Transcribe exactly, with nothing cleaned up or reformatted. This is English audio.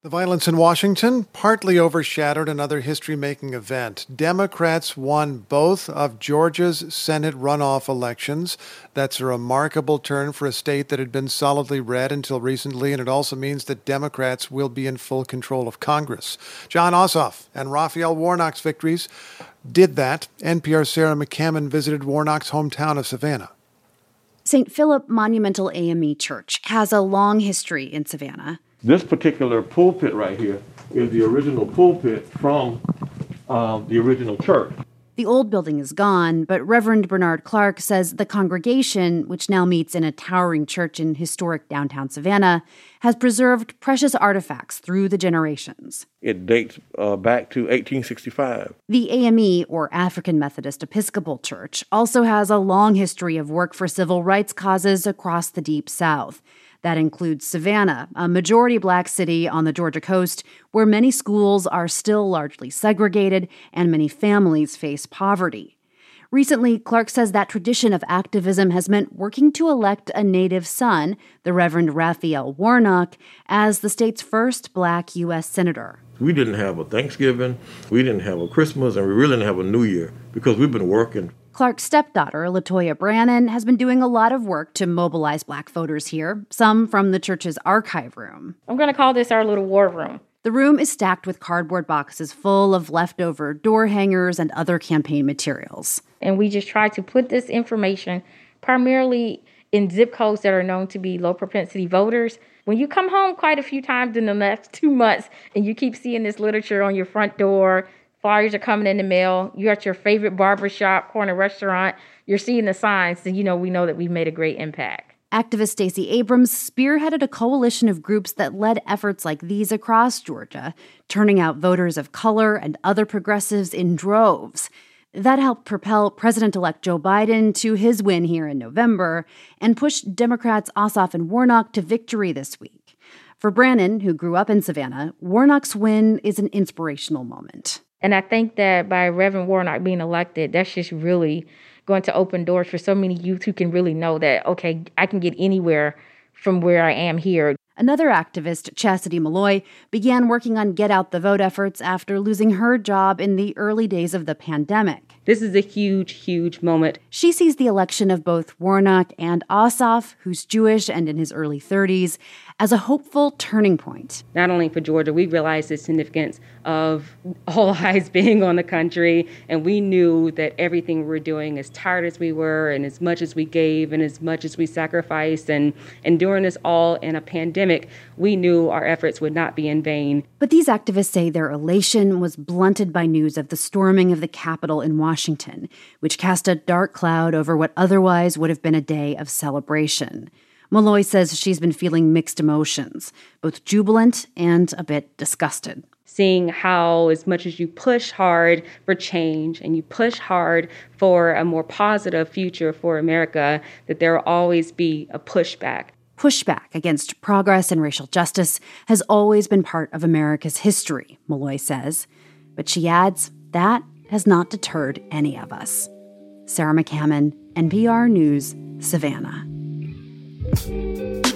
The violence in Washington partly overshadowed another history-making event. Democrats won both of Georgia's Senate runoff elections. That's a remarkable turn for a state that had been solidly red until recently, and it also means that Democrats will be in full control of Congress. Jon Ossoff and Raphael Warnock's victories did that. N P R's Sarah McCammon visited Warnock's hometown of Savannah. Saint Philip Monumental A M E Church has a long history in Savannah. This particular pulpit right here is the original pulpit from uh, the original church. The old building is gone, but Reverend Bernard Clark says the congregation, which now meets in a towering church in historic downtown Savannah, has preserved precious artifacts through the generations. It dates uh, back to eighteen sixty-five. The A M E, or African Methodist Episcopal Church, also has a long history of work for civil rights causes across the Deep South. That includes Savannah, a majority black city on the Georgia coast where many schools are still largely segregated and many families face poverty. Recently, Clark says that tradition of activism has meant working to elect a native son, the Reverend Raphael Warnock, as the state's first black U S senator. We didn't have a Thanksgiving, we didn't have a Christmas, and we really didn't have a New Year because we've been working. Clark's stepdaughter, LaToya Brannon, has been doing a lot of work to mobilize black voters here, some from the church's archive room. I'm going to call this our little war room. The room is stacked with cardboard boxes full of leftover door hangers and other campaign materials. And we just try to put this information primarily in zip codes that are known to be low propensity voters. When you come home quite a few times in the next two months and you keep seeing this literature on your front door, flyers are coming in the mail, you're at your favorite barbershop, corner restaurant, you're seeing the signs, then you know we know that we've made a great impact. Activist Stacey Abrams spearheaded a coalition of groups that led efforts like these across Georgia, turning out voters of color and other progressives in droves. That helped propel President-elect Joe Biden to his win here in November and pushed Democrats Ossoff and Warnock to victory this week. For Brannon, who grew up in Savannah, Warnock's win is an inspirational moment. And I think that by Reverend Warnock being elected, that's just really going to open doors for so many youth who can really know that, okay, I can get anywhere from where I am here. Another activist, Chastity Malloy, began working on Get Out the Vote efforts after losing her job in the early days of the pandemic. This is a huge, huge moment. She sees the election of both Warnock and Ossoff, who's Jewish and in his early thirties, as a hopeful turning point. Not only for Georgia, we realized the significance of all eyes being on the country, and we knew that everything we were doing, as tired as we were, and as much as we gave, and as much as we sacrificed, and, and during this all in a pandemic, we knew our efforts would not be in vain. But these activists say their elation was blunted by news of the storming of the Capitol in Washington, which cast a dark cloud over what otherwise would have been a day of celebration. Malloy says she's been feeling mixed emotions, both jubilant and a bit disgusted. Seeing how as much as you push hard for change and you push hard for a more positive future for America, that there will always be a pushback. Pushback against progress and racial justice has always been part of America's history, Malloy says. But she adds, that has not deterred any of us. Sarah McCammon, N P R News, Savannah.